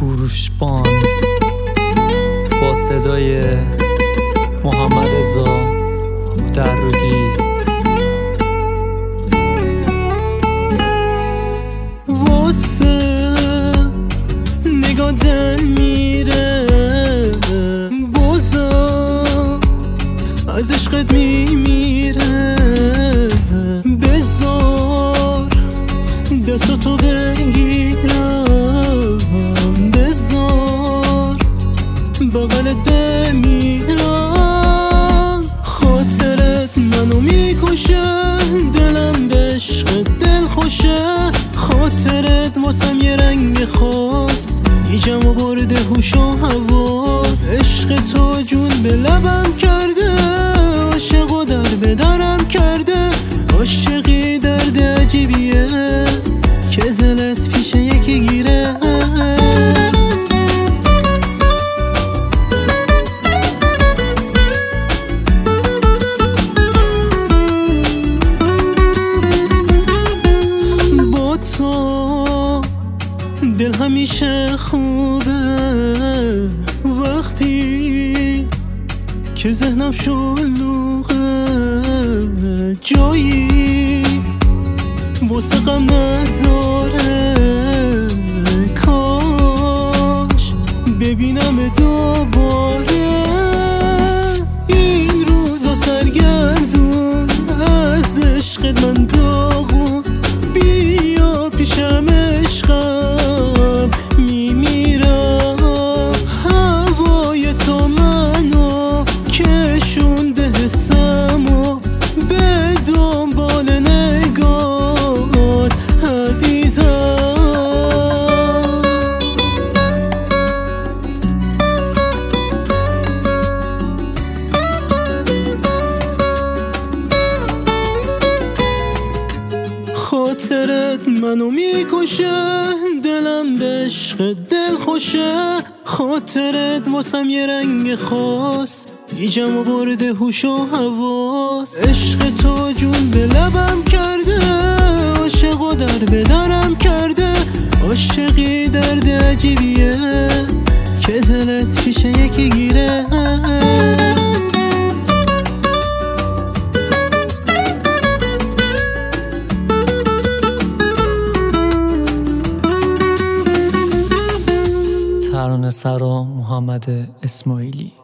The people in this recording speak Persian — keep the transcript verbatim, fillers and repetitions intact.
کوروش باند با صدای محمد رضا درودی. واسه نگاه دل میره بازم از عشقت میمیره، بذار دستاتو بگیرم، بذار بغلت بمیرم. خاطرت منو میکشه، دلم به عشقت دل خوشه. خاطرت واسم یه رنگ خاص، یه جمع برده هوش و حواس. عشق تو جون به لبم کرده، عاشق و در به درم کرده. عاشقی درد عجیبیه که دلت پیش یکی گیره. با تو دل همیشه خوبه، وقتی که ذهنم شلوغه. جایی واسه غم نداره، کاش ببینم دوباره. این روزا سرگردون از عشقت من داغون، بیا پیشم عشقم میمیرم. هوای تو منو کشونده حسمو، به دنبال نگاهت عزیزم. خاطرت منو میکشه، دلم به عشق دل خوشه. خاطرت واسم یه رنگ خاص، یه جمع برده هوش و حواس. عشق تو جون به لبم کرده، عاشق و در به درم کرده. عاشقی درد عجیبیه که دلت پیش یکی گیره. ترانه سرا محمد اسماعیلی.